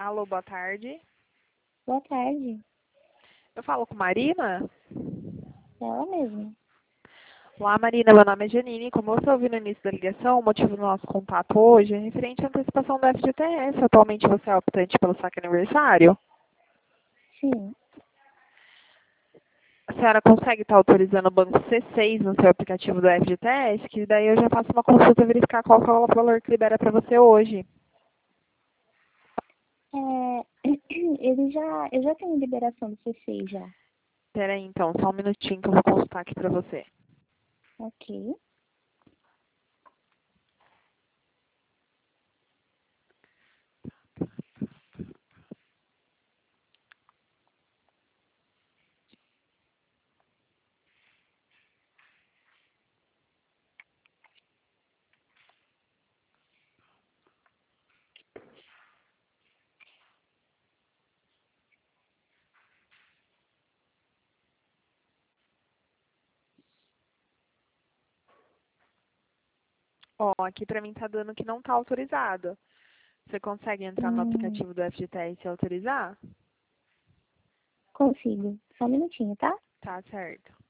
Alô, boa tarde. Boa tarde. Eu falo com Marina? Ela mesma. Olá, Marina. Meu nome é Janine. Como você ouviu no início da ligação, o motivo do nosso contato hoje é referente à antecipação do FGTS. Atualmente você é optante pelo saque aniversário? Sim. A senhora consegue estar autorizando o banco C6 no seu aplicativo do FGTS? Que daí eu já faço uma consulta e verificar qual que é o valor que libera para você hoje. Eu já tenho liberação do C6 já. Espera aí, então, só um minutinho que eu vou consultar aqui para você. Ok. Ó, aqui para mim tá dando que não tá autorizado. Você consegue entrar no Hum, aplicativo do FGTS e autorizar? consigo. Só um minutinho, tá? Tá certo.